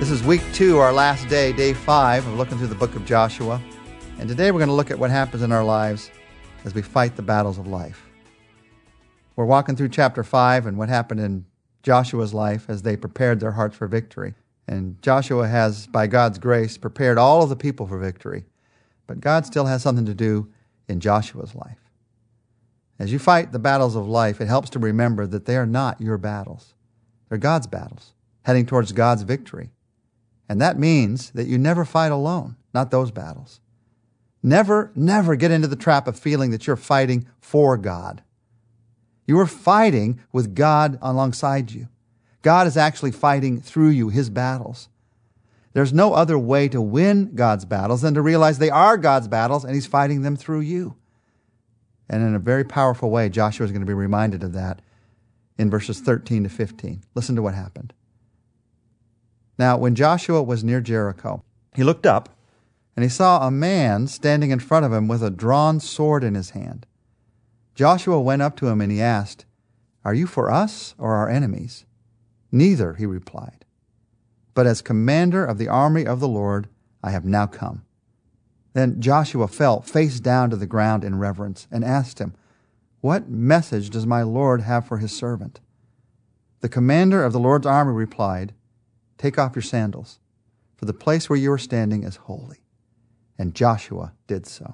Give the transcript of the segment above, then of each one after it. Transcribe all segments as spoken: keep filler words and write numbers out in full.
This is week two, our last day, day five of looking through the book of Joshua. And today we're going to look at what happens in our lives as we fight the battles of life. We're walking through chapter five and what happened in Joshua's life as they prepared their hearts for victory. And Joshua has, by God's grace, prepared all of the people for victory. But God still has something to do in Joshua's life. As you fight the battles of life, it helps to remember that they are not your battles. They're God's battles, heading towards God's victory. And that means that you never fight alone, not those battles. Never, never get into the trap of feeling that you're fighting for God. You are fighting with God alongside you. God is actually fighting through you, His battles. There's no other way to win God's battles than to realize they are God's battles and He's fighting them through you. And in a very powerful way, Joshua is going to be reminded of that in verses thirteen to fifteen. Listen to what happened. Now, when Joshua was near Jericho, he looked up and he saw a man standing in front of him with a drawn sword in his hand. Joshua went up to him and he asked, "Are you for us or our enemies?" "Neither," he replied. "But as commander of the army of the Lord, I have now come." Then Joshua fell face down to the ground in reverence and asked him, "What message does my Lord have for his servant?" The commander of the Lord's army replied, "Take off your sandals, for the place where you are standing is holy." And Joshua did so.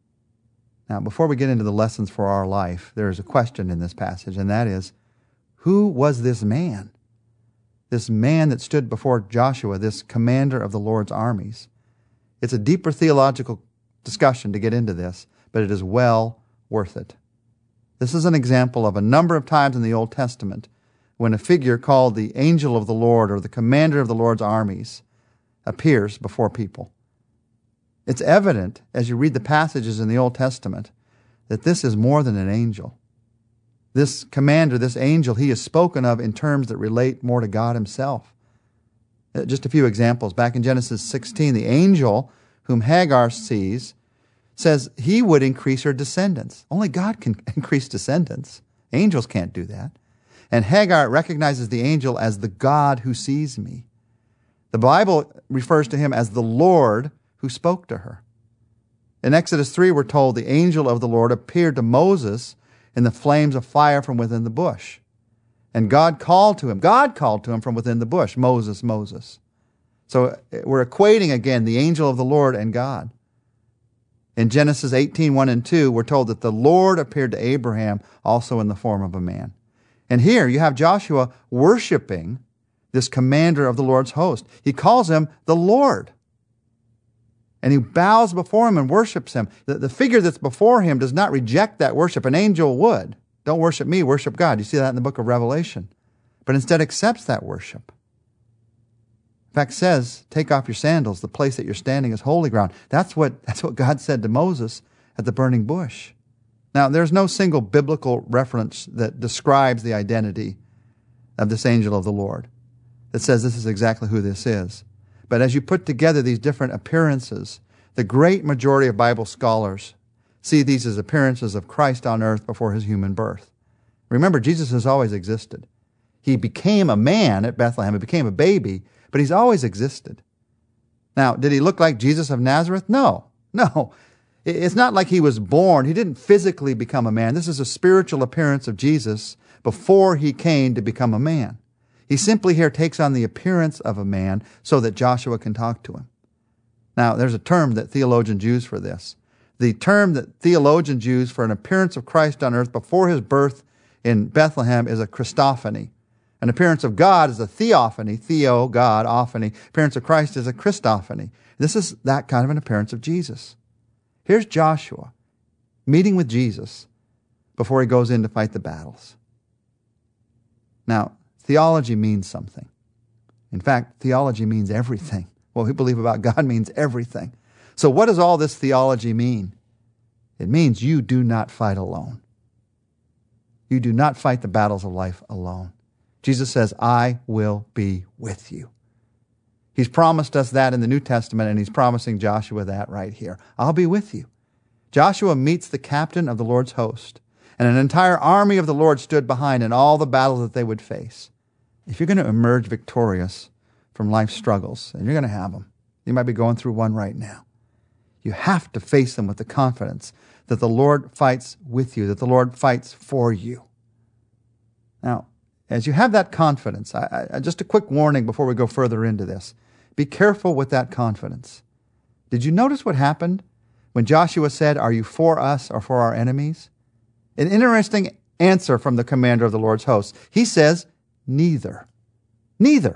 Now, before we get into the lessons for our life, there is a question in this passage, and that is, who was this man? This man that stood before Joshua, this commander of the Lord's armies. It's a deeper theological discussion to get into this, but it is well worth it. This is an example of a number of times in the Old Testament when a figure called the angel of the Lord or the commander of the Lord's armies appears before people. It's evident as you read the passages in the Old Testament that this is more than an angel. This commander, this angel, he is spoken of in terms that relate more to God Himself. Just a few examples. Back in Genesis sixteen, the angel whom Hagar sees says he would increase her descendants. Only God can increase descendants. Angels can't do that. And Hagar recognizes the angel as the God who sees me. The Bible refers to him as the Lord who spoke to her. In Exodus three, we're told the angel of the Lord appeared to Moses in the flames of fire from within the bush. And God called to him. God called to him from within the bush, "Moses, Moses." So we're equating again the angel of the Lord and God. In Genesis eighteen, one and two, we're told that the Lord appeared to Abraham also in the form of a man. And here you have Joshua worshiping this commander of the Lord's host. He calls him the Lord. And he bows before him and worships him. The, the figure that's before him does not reject that worship. An angel would. "Don't worship me, worship God." You see that in the book of Revelation. But instead accepts that worship. In fact, says, "Take off your sandals. The place that you're standing is holy ground." That's what, that's what God said to Moses at the burning bush. Now, there's no single biblical reference that describes the identity of this angel of the Lord that says this is exactly who this is. But as you put together these different appearances, the great majority of Bible scholars see these as appearances of Christ on earth before His human birth. Remember, Jesus has always existed. He became a man at Bethlehem. He became a baby, but He's always existed. Now, did He look like Jesus of Nazareth? No, no. It's not like He was born. He didn't physically become a man. This is a spiritual appearance of Jesus before He came to become a man. He simply here takes on the appearance of a man so that Joshua can talk to him. Now, there's a term that theologians use for this. The term that theologians use for an appearance of Christ on earth before His birth in Bethlehem is a Christophany. An appearance of God is a theophany, theo, God, ophany. Appearance of Christ is a Christophany. This is that kind of an appearance of Jesus. Here's Joshua meeting with Jesus before he goes in to fight the battles. Now, theology means something. In fact, theology means everything. What we believe about God means everything. So what does all this theology mean? It means you do not fight alone. You do not fight the battles of life alone. Jesus says, "I will be with you." He's promised us that in the New Testament, and He's promising Joshua that right here. I'll be with you. Joshua meets the captain of the Lord's host, and an entire army of the Lord stood behind in all the battles that they would face. If you're going to emerge victorious from life's struggles, and you're going to have them. You might be going through one right now. You have to face them with the confidence that the Lord fights with you, that the Lord fights for you. Now, as you have that confidence, I, I, just a quick warning before we go further into this. Be careful with that confidence. Did you notice what happened when Joshua said, "Are you for us or for our enemies?" An interesting answer from the commander of the Lord's hosts. He says, neither. Neither.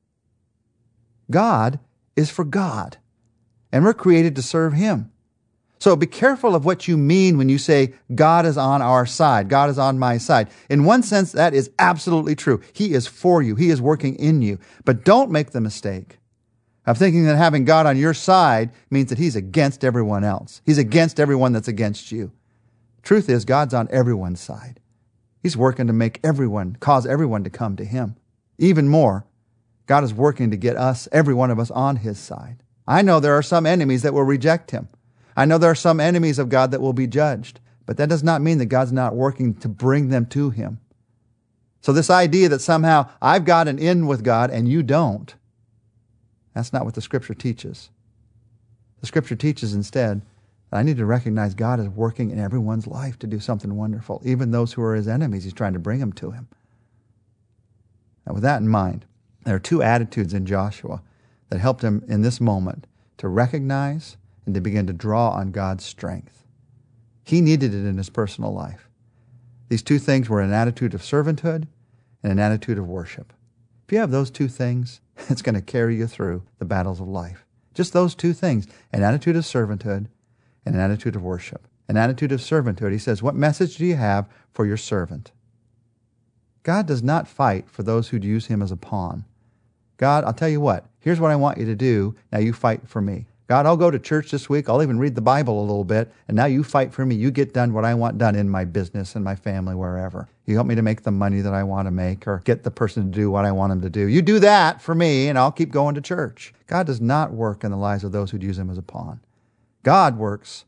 God is for God, and we're created to serve Him. So be careful of what you mean when you say, God is on our side, God is on my side. In one sense, that is absolutely true. He is for you. He is working in you. But don't make the mistake of thinking that having God on your side means that He's against everyone else. He's against everyone that's against you. Truth is, God's on everyone's side. He's working to make everyone, cause everyone to come to Him. Even more, God is working to get us, every one of us, on His side. I know there are some enemies that will reject Him. I know there are some enemies of God that will be judged, but that does not mean that God's not working to bring them to Him. So this idea that somehow I've got an in with God and you don't, that's not what the Scripture teaches. The Scripture teaches instead that I need to recognize God is working in everyone's life to do something wonderful. Even those who are His enemies, He's trying to bring them to Him. Now with that in mind, there are two attitudes in Joshua that helped him in this moment to recognize and to begin to draw on God's strength. He needed it in his personal life. These two things were an attitude of servanthood and an attitude of worship. If you have those two things, it's going to carry you through the battles of life. Just those two things, an attitude of servanthood and an attitude of worship. An attitude of servanthood, he says, what message do you have for your servant? God does not fight for those who'd use Him as a pawn. God, I'll tell you what, here's what I want you to do, now you fight for me. God, I'll go to church this week, I'll even read the Bible a little bit, and now you fight for me. You get done what I want done in my business and my family, wherever. You help me to make the money that I want to make or get the person to do what I want him to do. You do that for me, and I'll keep going to church. God does not work in the lives of those who use Him as a pawn. God works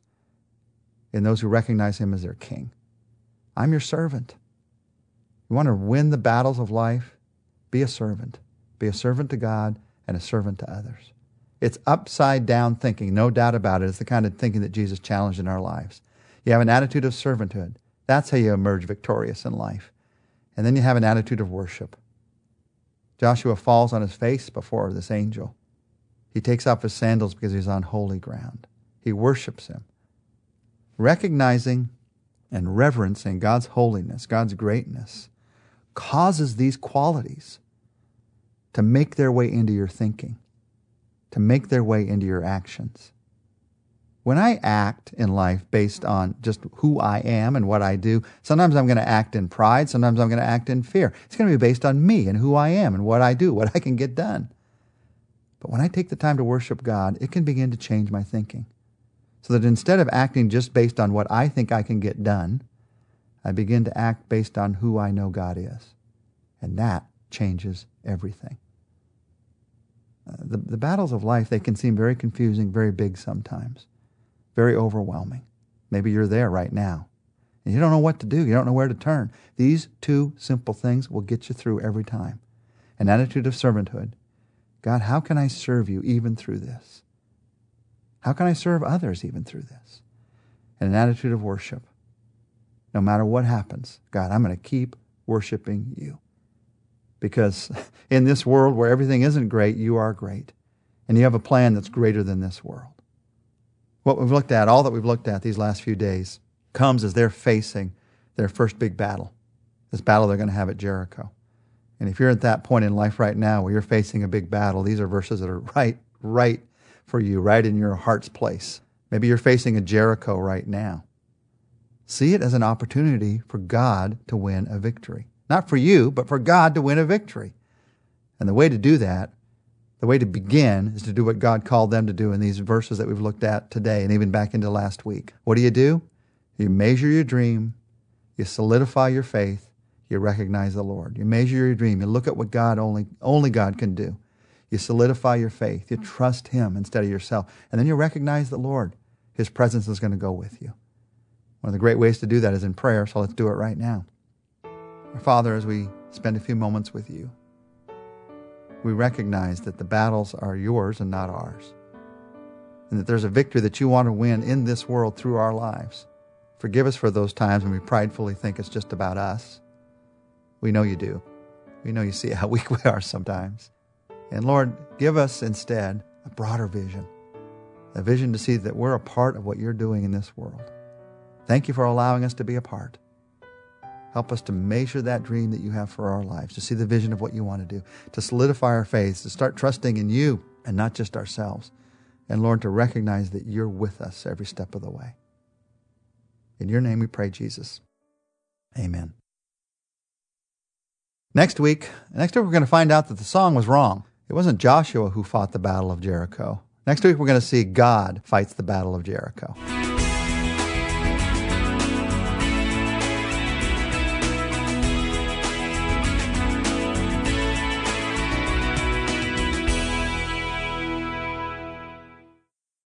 in those who recognize Him as their king. I'm your servant. You want to win the battles of life? Be a servant. Be a servant to God and a servant to others. It's upside down thinking, no doubt about it. It's the kind of thinking that Jesus challenged in our lives. You have an attitude of servanthood. That's how you emerge victorious in life. And then you have an attitude of worship. Joshua falls on his face before this angel. He takes off his sandals because he's on holy ground. He worships Him. Recognizing and reverencing God's holiness, God's greatness, causes these qualities to make their way into your thinking, to make their way into your actions. When I act in life based on just who I am and what I do, sometimes I'm going to act in pride, sometimes I'm going to act in fear. It's going to be based on me and who I am and what I do, what I can get done. But when I take the time to worship God, it can begin to change my thinking. So that instead of acting just based on what I think I can get done, I begin to act based on who I know God is. And that changes everything. Uh, the, the battles of life, they can seem very confusing, very big sometimes, very overwhelming. Maybe you're there right now, and you don't know what to do. You don't know where to turn. These two simple things will get you through every time. An attitude of servanthood. God, how can I serve you even through this? How can I serve others even through this? And an attitude of worship. No matter what happens, God, I'm going to keep worshiping you. Because in this world where everything isn't great, you are great. And you have a plan that's greater than this world. What we've looked at, all that we've looked at these last few days, comes as they're facing their first big battle. This battle they're going to have at Jericho. And if you're at that point in life right now where you're facing a big battle, these are verses that are right, right for you, right in your heart's place. Maybe you're facing a Jericho right now. See it as an opportunity for God to win a victory. Not for you, but for God to win a victory. And the way to do that, the way to begin, is to do what God called them to do in these verses that we've looked at today and even back into last week. What do you do? You measure your dream. You solidify your faith. You recognize the Lord. You measure your dream. You look at what God only, only God can do. You solidify your faith. You trust Him instead of yourself. And then you recognize the Lord. His presence is going to go with you. One of the great ways to do that is in prayer, so let's do it right now. Our Father, as we spend a few moments with you, we recognize that the battles are yours and not ours, and that there's a victory that you want to win in this world through our lives. Forgive us for those times when we pridefully think it's just about us. We know you do. We know you see how weak we are sometimes. And Lord, give us instead a broader vision, a vision to see that we're a part of what you're doing in this world. Thank you for allowing us to be a part. Help us to measure that dream that you have for our lives, to see the vision of what you want to do, to solidify our faith, to start trusting in you and not just ourselves. And Lord, to recognize that you're with us every step of the way. In your name we pray, Jesus. Amen. Next week, next week we're going to find out that the song was wrong. It wasn't Joshua who fought the battle of Jericho. Next week we're going to see God fights the battle of Jericho.